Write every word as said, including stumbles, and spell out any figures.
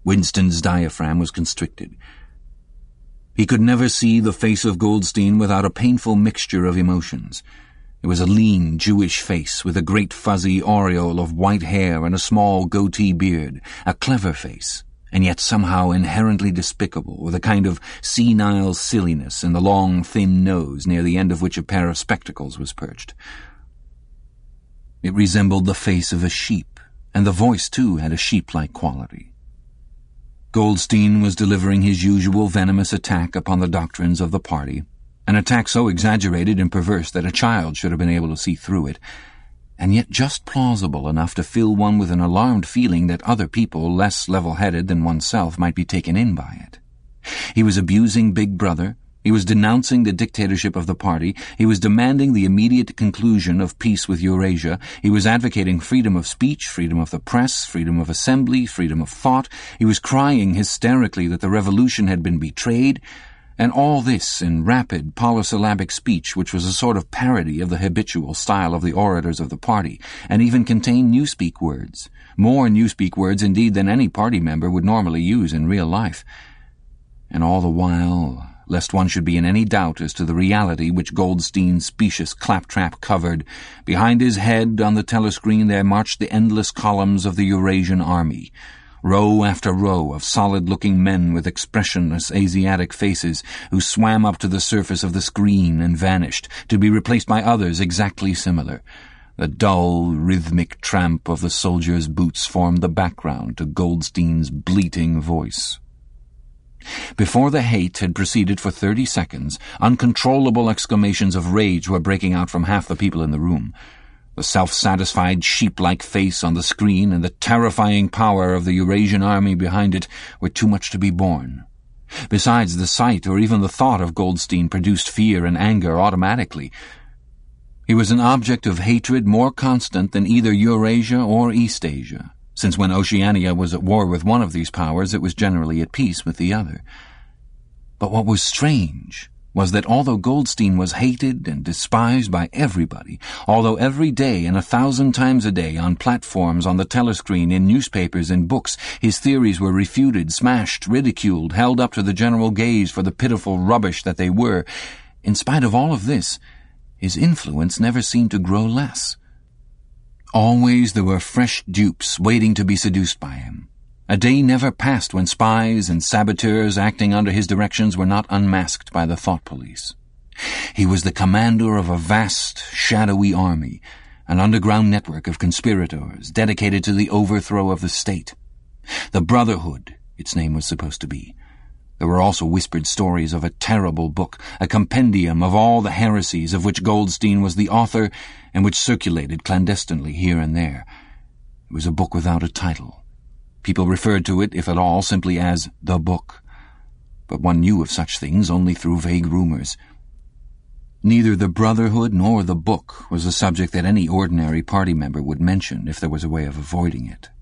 Winston's diaphragm was constricted. He could never see the face of Goldstein without a painful mixture of emotions. It was a lean, Jewish face with a great fuzzy aureole of white hair and a small goatee beard, a clever face, and yet somehow inherently despicable, with a kind of senile silliness in the long, thin nose, near the end of which a pair of spectacles was perched. It resembled the face of a sheep, and the voice, too, had a sheep-like quality. Goldstein was delivering his usual venomous attack upon the doctrines of the party, an attack so exaggerated and perverse that a child should have been able to see through it, and yet just plausible enough to fill one with an alarmed feeling that other people, less level-headed than oneself, might be taken in by it. He was abusing Big Brother, he was denouncing the dictatorship of the party, he was demanding the immediate conclusion of peace with Eurasia, he was advocating freedom of speech, freedom of the press, freedom of assembly, freedom of thought, he was crying hysterically that the revolution had been betrayed, and all this in rapid, polysyllabic speech which was a sort of parody of the habitual style of the orators of the party, and even contained newspeak words, more newspeak words indeed than any party member would normally use in real life. And all the while, lest one should be in any doubt as to the reality which Goldstein's specious claptrap covered, behind his head on the telescreen there marched the endless columns of the Eurasian army, row after row of solid-looking men with expressionless Asiatic faces who swam up to the surface of the screen and vanished, to be replaced by others exactly similar. The dull, rhythmic tramp of the soldiers' boots formed the background to Goldstein's bleating voice. Before the hate had proceeded for thirty seconds, uncontrollable exclamations of rage were breaking out from half the people in the room. The self-satisfied, sheep-like face on the screen and the terrifying power of the Eurasian army behind it were too much to be borne. Besides, the sight or even the thought of Goldstein produced fear and anger automatically. He was an object of hatred more constant than either Eurasia or Eastasia, since when Oceania was at war with one of these powers it was generally at peace with the other. But what was strange was that although Goldstein was hated and despised by everybody, although every day and a thousand times a day on platforms, on the telescreen, in newspapers and books, his theories were refuted, smashed, ridiculed, held up to the general gaze for the pitiful rubbish that they were, in spite of all of this, his influence never seemed to grow less. Always there were fresh dupes waiting to be seduced by him. A day never passed when spies and saboteurs acting under his directions were not unmasked by the thought police. He was the commander of a vast, shadowy army, an underground network of conspirators dedicated to the overthrow of the state. The Brotherhood, its name was supposed to be. There were also whispered stories of a terrible book, a compendium of all the heresies of which Goldstein was the author and which circulated clandestinely here and there. It was a book without a title. People referred to it, if at all, simply as the book. But one knew of such things only through vague rumors. Neither the Brotherhood nor the book was a subject that any ordinary party member would mention if there was a way of avoiding it.